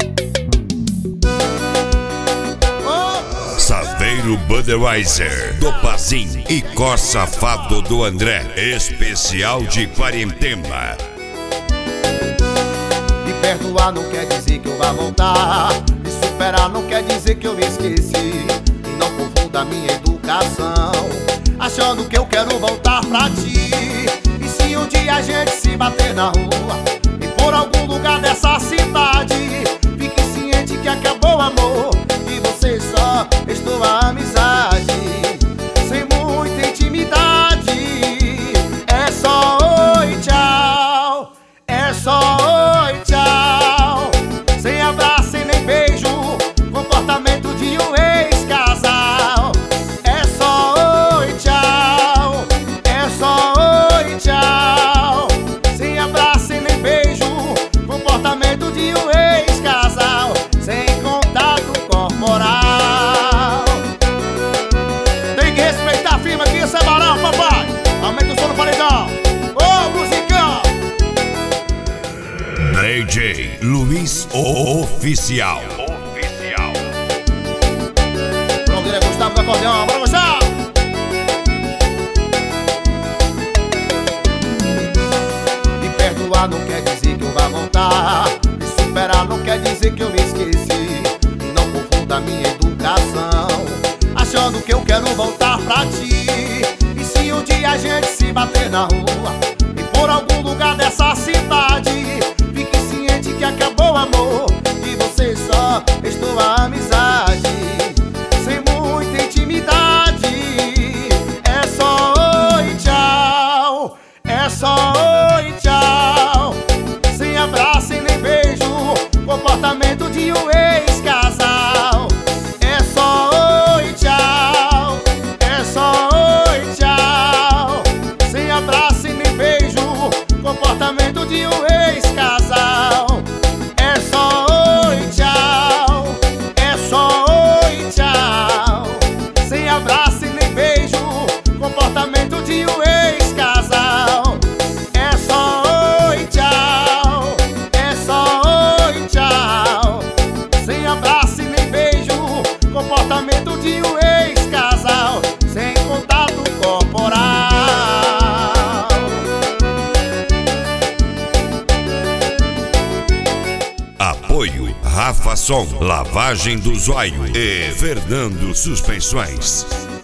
Saveiro Budweiser do Pazim e Cor Safado do André, especial de quarentena. Me perdoar não quer dizer que eu vá voltar, me superar não quer dizer que eu me esqueci. E não confunda minha educação achando que eu quero voltar pra ti. E se um dia a gente se bater na rua e por algum lugar dessa cidade, fique ciente que acabou o amor e você só estou a amizade. Sem muita intimidade, é só oi, tchau. É só oi, tchau. Sem abraço, sem nem beijo, comportamento de um ex-casal. É só oi, tchau. É só oi, tchau. Sem abraço, sem nem beijo, comportamento de um ex-casal. Sem contato corporal. Tem que respeitar a firma aqui, esse é barão, papai. Aumenta o som no paredão. Ô, musicão. DJ Luiz Oficial. Blogueira Gustavo do acordeão, bora gostar. Me perdoar não quer dizer que eu vá voltar, me superar não quer dizer que eu me esqueci. E não confunda minha educação achando que eu quero voltar pra ti. E se um dia a gente se bater na rua e por algum lugar dessa cidade, fique ciente que acabou o amor e você só estou a amizade. Sem muita intimidade, é só oi, tchau. É só oi, tchau. Sem abraço e nem beijo, comportamento de um ex-casal. É só oi, tchau. É só oi, tchau. Sem abraço e nem beijo, comportamento de um ex-casal. É só oi, tchau. É só oi, tchau. Sem abraço e nem beijo, comportamento de um ex-casal. É só oi, tchau. É só oi, tchau. Sem abraço e nem beijo, comportamento de um ex-casal. Sem contato corporal. Apoio Rafa Som, Lavagem do Zóio e Fernando Suspensões.